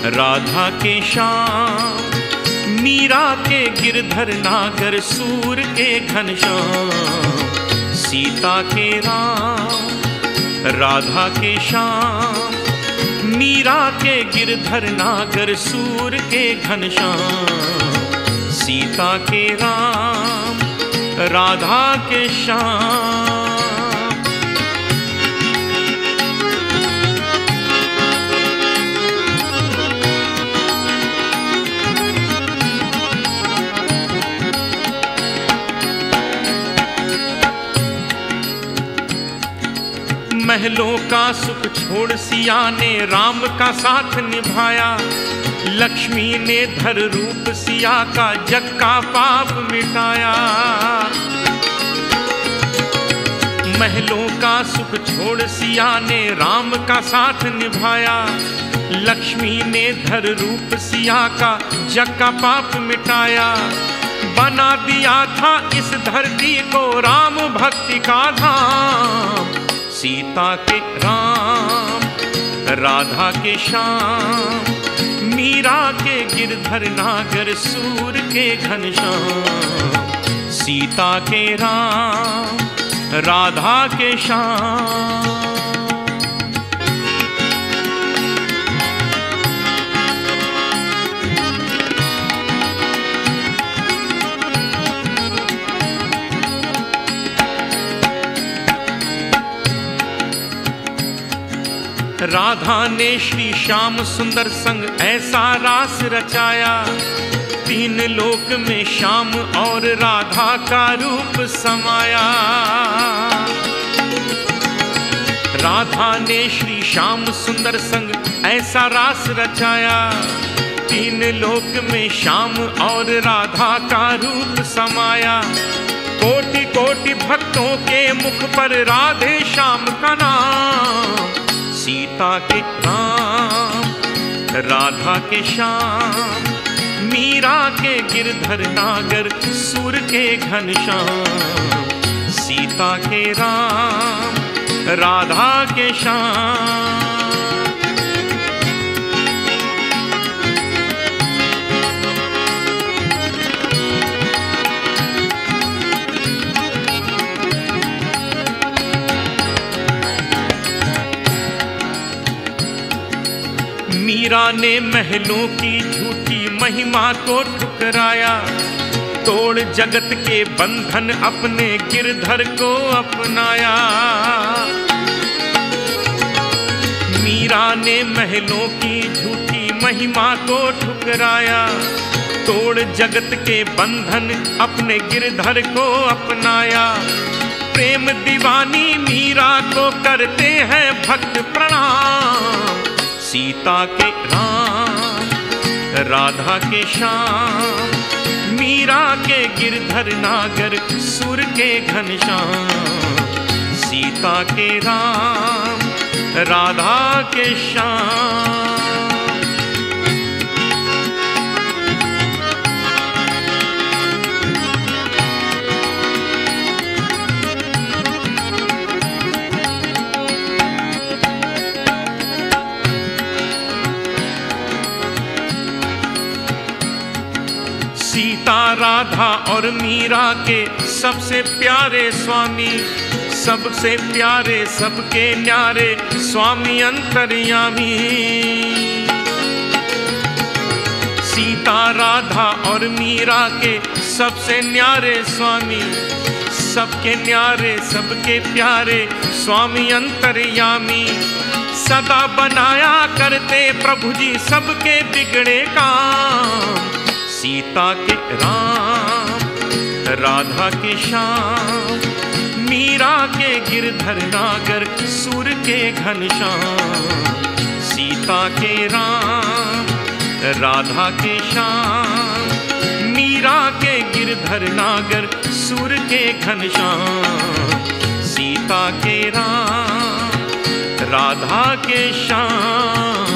राधा के श्याम, मीरा के गिरधर नागर, सूर के घनश्याम, सीता के राम। राधा के श्याम, मीरा के गिरधर नागर, सूर के घनश्याम, सीता के राम, राधा के श्याम। महलों का सुख छोड़ सिया ने राम का साथ निभाया, लक्ष्मी ने धर रूप सिया का जग का पाप मिटाया। महलों का सुख छोड़ सिया ने राम का साथ निभाया, लक्ष्मी ने धर रूप सिया का जग का पाप मिटाया। बना दिया था इस धरती को राम भक्ति का धाम, सीता के राम, राधा के श्याम, मीरा के गिरधर नागर, सूर के घनश्याम, सीता के राम, राधा के श्याम। राधा ने श्री श्याम सुंदर संग ऐसा रास रचाया, तीन लोक में श्याम और राधा का रूप समाया। राधा ने श्री श्याम सुंदर संग ऐसा रास रचाया, तीन लोक में श्याम और राधा का रूप समाया। कोटि कोटि भक्तों के मुख पर राधे श्याम का नाम, सीता के राम, राधा के श्याम, मीरा के गिरधर नागर, सूर के घनश्याम, सीता के राम, राधा के श्याम। मीरा ने महलों की झूठी महिमा को ठुकराया, तोड़ जगत के बंधन अपने गिरधर को अपनाया। मीरा ने महलों की झूठी महिमा को ठुकराया, तोड़ जगत के बंधन अपने गिरधर को अपनाया। प्रेम दीवानी मीरा को करते हैं भक्त प्रणाम, सीता के राम, राधा के श्याम, मीरा के गिरधर नागर, सूर के घनश्याम, सीता के राम, राधा के श्याम। सीता राधा और मीरा के सबसे प्यारे स्वामी, सबसे प्यारे सबके न्यारे स्वामी अंतर्यामी। सीता राधा और मीरा के सबसे न्यारे स्वामी, सबके न्यारे सबके प्यारे स्वामी अंतर्यामी। सदा बनाया करते प्रभु जी सबके बिगड़े काम, सीता के राम, राधा के श्याम, मीरा के गिरधर नागर, सूर के घनश्याम, सीता के राम, राधा के श्याम, मीरा के गिरधर नागर, सूर के घनश्याम, सीता के राम, राधा के श्याम।